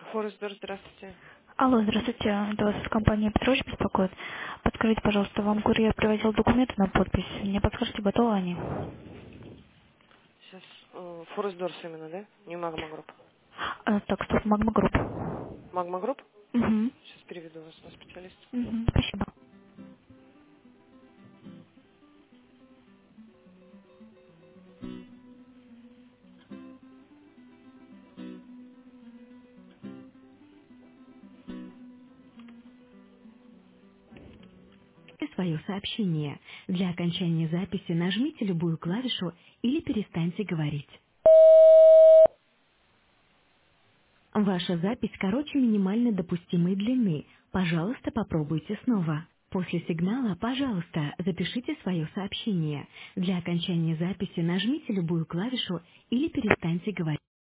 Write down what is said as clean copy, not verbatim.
Форестдор, здравствуйте. Алло, здравствуйте. Это вас из компании Петрович беспокоит. Подскажите, пожалуйста, вам курьер привозил документы на подпись. Мне подскажите, готовы они? Сейчас Форестдорс именно, да? Не Магма Групп. Так, стоп, Магма Групп. Магма Групп? Угу. Сейчас переведу вас на специалиста. Угу, спасибо. Свое сообщение. Для окончания записи нажмите любую клавишу или перестаньте говорить. Ваша запись короче минимально допустимой длины. Пожалуйста, попробуйте снова. После сигнала, пожалуйста, запишите свое сообщение. Для окончания записи нажмите любую клавишу или перестаньте говорить.